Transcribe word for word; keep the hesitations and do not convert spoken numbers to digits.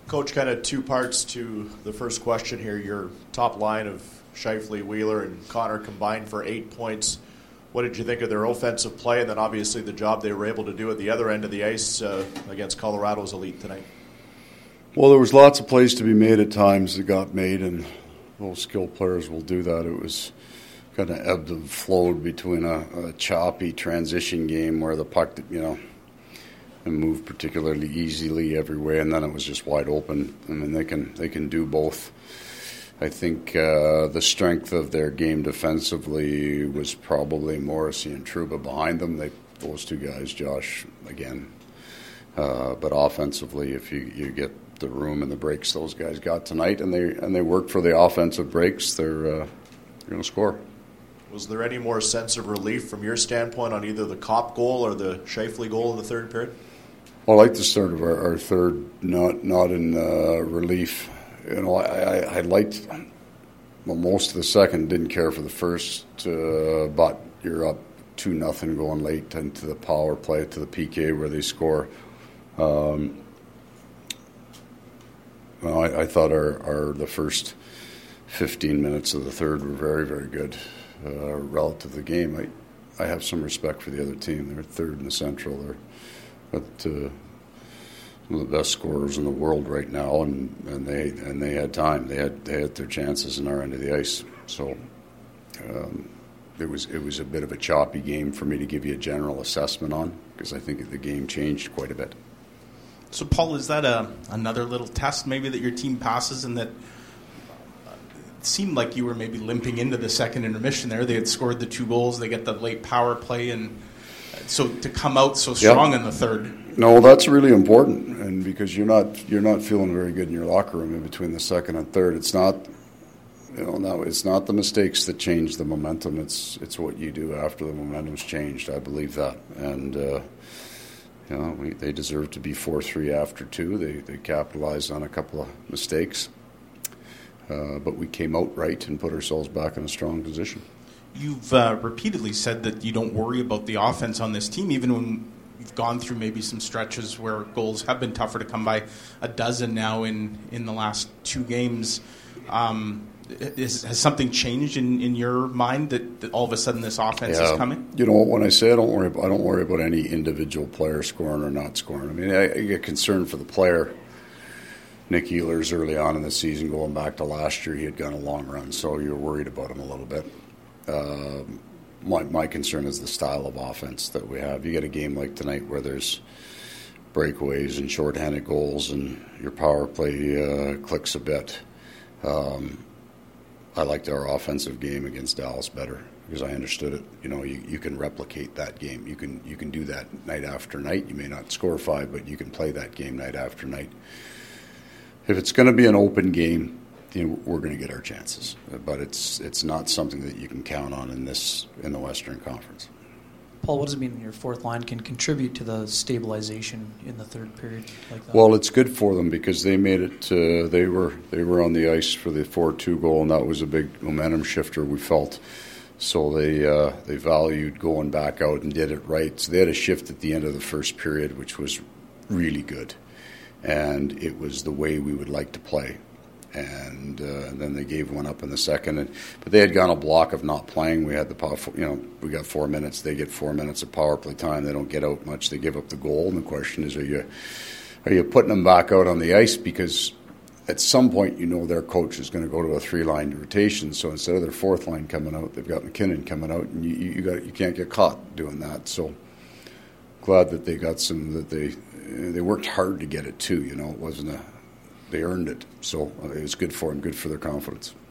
Coach, kind of two parts to the first question here. Your top line of Scheifele, Wheeler, and Connor combined for eight points. What did you think of their offensive play, and then obviously the job they were able to do at the other end of the ice uh, against Colorado's elite tonight? Well, there was lots of plays to be made at times that got made, and those skilled players will do that. It was kind of ebbed and flowed between a, a choppy transition game where the puck, you know, moved particularly easily every way, and then it was just wide open. I mean, they can they can do both. I think uh, the strength of their game defensively was probably Morrissey and Trouba behind them. They those two guys, Josh, again. Uh, but offensively, if you, you get the room and the breaks those guys got tonight, and they and they work for the offensive breaks, they're uh, they're going to score. Was there any more sense of relief from your standpoint on either the Kopp goal or the Scheifele goal in the third period? Well, I like the start of our, our third, not not in uh, relief. You know, I, I, I liked well, most of the second. Didn't care for the first, uh, but you're up two nothing going late into the power play to the P K where they score. Um, well, I, I thought our, our the first fifteen minutes of the third were very very good uh, relative to the game. I I have some respect for the other team. They're third in the Central. They're But uh, some of the best scorers in the world right now, and, and they and they had time. They had they had their chances in our end of the ice. So um, it was it was a bit of a choppy game for me to give you a general assessment on, because I think the game changed quite a bit. So, Paul, is that a another little test maybe that your team passes, and that it seemed like you were maybe limping into the second intermission there? They had scored the two goals. They get the late power play, and so to come out so strong yep. in the third. No, that's really important, and because you're not you're not feeling very good in your locker room in between the second and third. It's not, you know, no, it's not the mistakes that change the momentum. It's it's what you do after the momentum's changed. I believe that, and uh, you know, we, they deserve to be four three after two. They they capitalized on a couple of mistakes, uh, but we came out right and put ourselves back in a strong position. You've uh, repeatedly said that you don't worry about the offense on this team, even when you've gone through maybe some stretches where goals have been tougher to come by, a dozen now in, in the last two games. Um, is, has something changed in, in your mind that, that all of a sudden this offense yeah. is coming? You know, when I say I don't worry, about, I don't worry about any individual player scoring or not scoring. I mean, I, I get concerned for the player. Nick Ehlers early on in the season, going back to last year, he had gone a long run, so you're worried about him a little bit. Uh, my, my concern is the style of offense that we have. You get a game like tonight where there's breakaways and shorthanded goals and your power play uh, clicks a bit. Um, I liked our offensive game against Dallas better because I understood it. You know, you, you can replicate that game. You can you can do that night after night. You may not score five, but you can play that game night after night. If it's going to be an open game, you know, we're going to get our chances, but it's it's not something that you can count on in this in the Western Conference. Paul, what does it mean your fourth line can contribute to the stabilization in the third period like that? Well, it's good for them because they made it. Uh, they were they were on the ice for the four two goal, and that was a big momentum shifter, we felt. So they uh, they valued going back out and did it right. So they had a shift at the end of the first period, which was really good, and it was the way we would like to play. And, uh, and then they gave one up in the second, and, but they had gone a block of not playing. We had the power, you know, we got four minutes. They get four minutes of power play time. They don't get out much. They give up the goal, and the question is, are you are you putting them back out on the ice? Because at some point, you know, their coach is going to go to a three-line rotation. So instead of their fourth line coming out, they've got McKinnon coming out, and you you got you can't get caught doing that. So glad that they got some that they they worked hard to get it too. You know, it wasn't a They earned it, so it was good for them, good for their confidence.